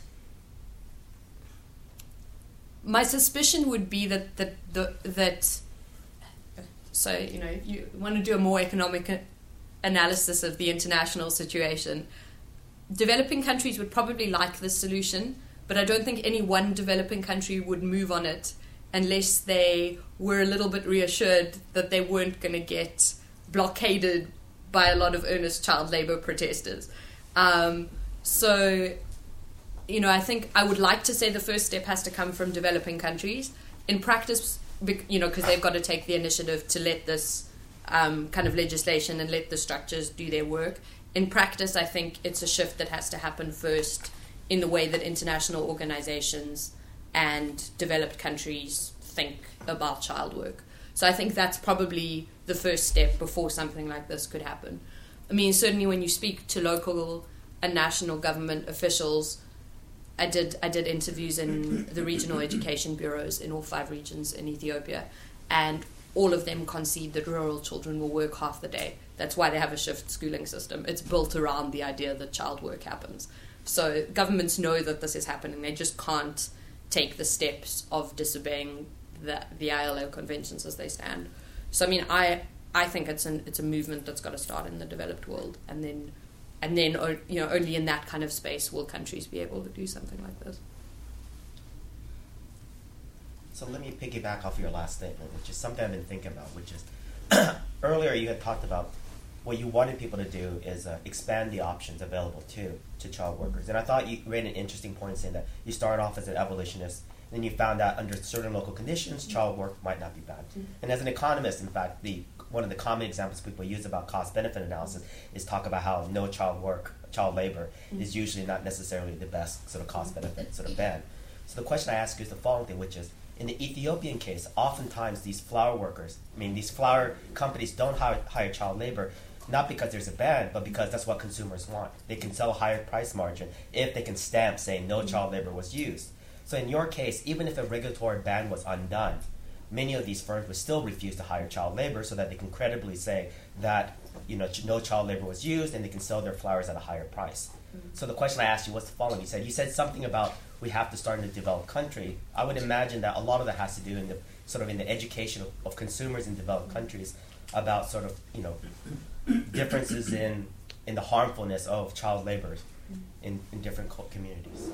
Speaker 3: My suspicion would be that that the, that. So you know, you want to do a more economic a- analysis of the international situation. Developing countries would probably like this solution, but I don't think any one developing country would move on it unless they were a little bit reassured that they weren't going to get blockaded by a lot of earnest child labour protesters. Um, so, you know, I think I would like to say the first step has to come from developing countries. In practice, you know, because they've got to take the initiative to let this um, kind of legislation and let the structures do their work. In practice, I think it's a shift that has to happen first in the way that international organizations and developed countries think about child work. So I think that's probably the first step before something like this could happen. I mean, certainly when you speak to local and national government officials, I did I did interviews in the regional education bureaus in all five regions in Ethiopia, and all of them concede that rural children will work half the day. That's why they have a shift schooling system. It's built around the idea that child work happens. So governments know that this is happening. They just can't take the steps of disobeying the, the I L O conventions as they stand. So I mean, I I think it's an it's a movement that's got to start in the developed world, and then and then you know only in that kind of space will countries be able to do something like this.
Speaker 6: So let me piggyback off your last statement, which is something I've been thinking about, which is earlier you had talked about what you wanted people to do is uh, expand the options available to, to child workers. And I thought you made an interesting point saying that you started off as an abolitionist, and then you found out under certain local conditions, child work might not be bad. Mm-hmm. And as an economist, in fact, the one of the common examples people use about cost-benefit analysis is talk about how no child work, child labor, mm-hmm. is usually not necessarily the best sort of cost-benefit sort of ban. So the question I ask you is the following thing, which is, in the Ethiopian case, oftentimes these flour workers, I mean, these flour companies don't hire, hire child labor, not because there's a ban, but because that's what consumers want. They can sell a higher price margin if they can stamp saying no child labor was used. So in your case, even if a regulatory ban was undone, many of these firms would still refuse to hire child labor so that they can credibly say that you know, ch- no child labor was used, and they can sell their flowers at a higher price.
Speaker 3: Mm-hmm.
Speaker 6: So the question I asked you was the following. You said, you said something about we have to start in a developed country. I would imagine that a lot of that has to do in the sort of in the education of, of consumers in developed countries about sort of, you know, differences in in the harmfulness of child labor in, in different co- communities.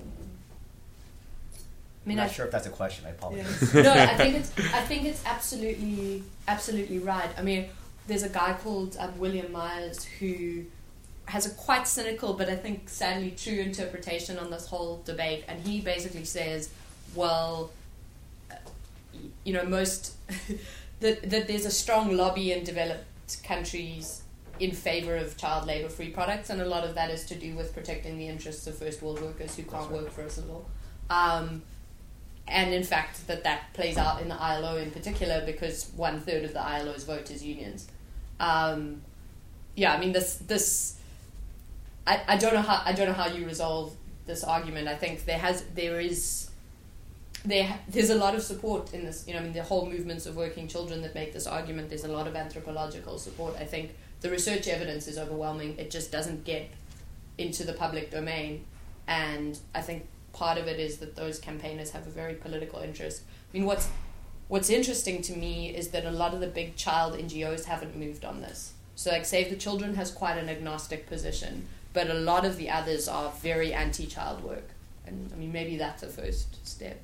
Speaker 3: I mean,
Speaker 6: I'm not
Speaker 3: I,
Speaker 6: sure if that's a question. I apologize.
Speaker 3: no, I think it's I think it's absolutely absolutely right. I mean, there's a guy called um, William Myers who has a quite cynical, but I think sadly true interpretation on this whole debate, and he basically says, well, you know, most that that there's a strong lobby in developed countries in favor of child labor-free products, and a lot of that is to do with protecting the interests of first world workers who can't work for us at all. Um, and in fact, that that plays out in the I L O in particular, because one third of the I L O's vote is unions. Um, yeah, I mean this this. I, I don't know how I don't know how you resolve this argument. I think there has there is there there's a lot of support in this. You know, I mean the whole movements of working children that make this argument. There's a lot of anthropological support. I think the research evidence is overwhelming. It just doesn't get into the public domain, and I think part of it is that those campaigners have a very political interest. I mean, what's what's interesting to me is that a lot of the big child N G Os haven't moved on this. So, like, Save the Children has quite an agnostic position, but a lot of the others are very anti-child work. And, I mean, maybe that's a first step.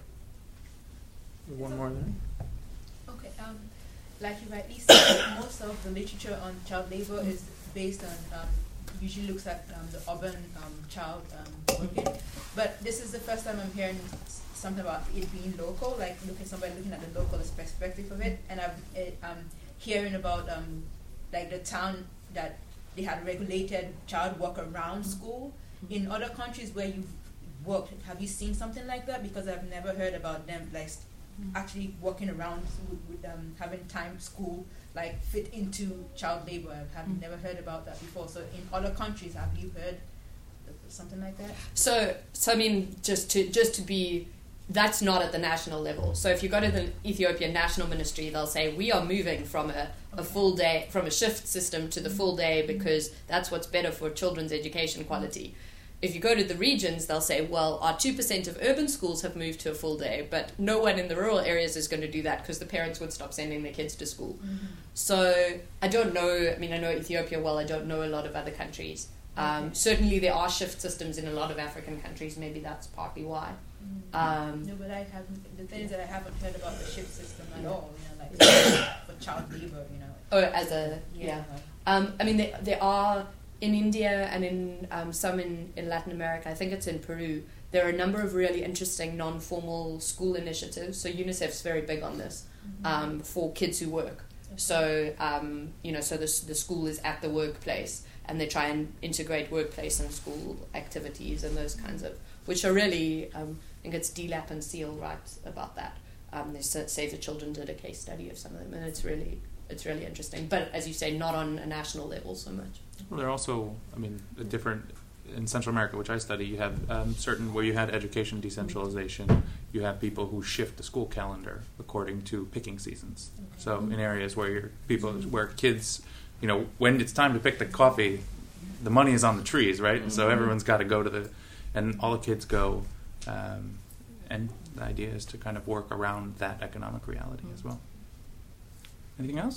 Speaker 1: One more there.
Speaker 10: Okay, um, like you rightly said, most of the literature on child labor is based on, um, usually looks at um, the urban um, child um, working. But this is the first time I'm hearing something about it being local, like looking somebody looking at the local perspective of it. And I'm uh, um, hearing about um, like the town that they had regulated child work around school. In other countries where you've worked, have you seen something like that? Because I've never heard about them like actually working around with, with um, having time school like fit into child labor. I have never heard about that before. So in other countries, have you heard something like that?
Speaker 3: So, so I mean, just to just to be, that's not at the national level. So if you go to the Ethiopian National Ministry, they'll say we are moving from a, a full day, from a shift system to the full day because that's what's better for children's education quality. If you go to the regions, they'll say, well, our two percent of urban schools have moved to a full day, but no one in the rural areas is going to do that because the parents would stop sending their kids to school. Mm-hmm. So I don't know, I mean, I know Ethiopia well, I don't know a lot of other countries. Um, okay. Certainly there are shift systems in a lot of African countries, maybe that's partly why.
Speaker 10: Mm-hmm.
Speaker 3: Um,
Speaker 10: no, but I haven't, the thing is that I haven't heard about the shift system at all, you know, like for child labor, you know.
Speaker 3: Oh, as a, yeah. yeah. Um, I mean, there, there are... In India and in um, some in, in Latin America, I think it's in Peru, there are a number of really interesting non-formal school initiatives. So UNICEF's very big on this, mm-hmm. um, for kids who work. Okay. So, um, you know, so the, the school is at the workplace and they try and integrate workplace and school activities and those kinds of, which are really, um, I think it's D LAP and SEAL writes about that. Um, they Save the Children did a case study of some of them and it's really, it's really interesting. But as you say, not on a national level so much.
Speaker 1: Well, there are also, I mean, a different, in Central America, which I study, you have um, certain, where you had education decentralization, you have people who shift the school calendar according to picking seasons. Okay. So in areas where you're, people, where kids, you know, when it's time to pick the coffee, the money is on the trees, right? Mm-hmm. So everyone's got to go to the, and all the kids go, um, and the idea is to kind of work around that economic reality mm-hmm. as well. Anything else?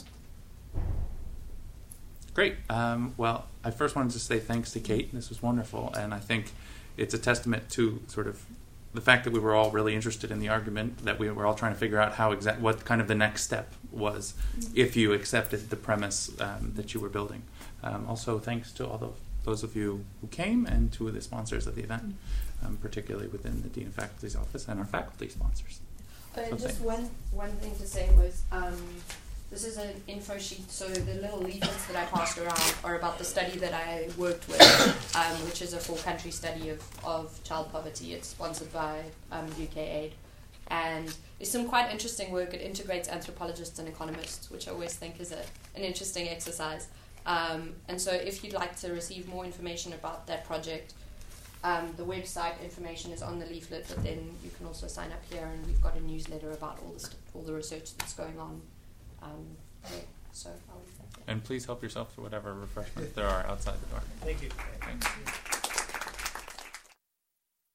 Speaker 1: Great. Um, well, I first wanted to say thanks to Kate. This was wonderful, and I think it's a testament to sort of the fact that we were all really interested in the argument, that we were all trying to figure out how exact, what kind of the next step was if you accepted the premise um, that you were building. Um, also, thanks to all the, those of you who came and to the sponsors of the event, um, particularly within the Dean of Faculty's office and our faculty sponsors.
Speaker 3: Uh,
Speaker 1: so
Speaker 3: just
Speaker 1: say.
Speaker 3: one one thing to say was. Um, This is an info sheet, so the little leaflets that I passed around are about the study that I worked with, um, which is a full-country study of, of child poverty. It's sponsored by um, U K Aid. And there's some quite interesting work. It integrates anthropologists and economists, which I always think is a, an interesting exercise. Um, and so if you'd like to receive more information about that project, um, the website information is on the leaflet, but then you can also sign up here, and we've got a newsletter about all the, st- all the research that's going on. Um, yeah, so I'll leave that there.
Speaker 1: And please help yourself to whatever refreshments there are outside the door.
Speaker 2: Thank you.
Speaker 1: Thanks.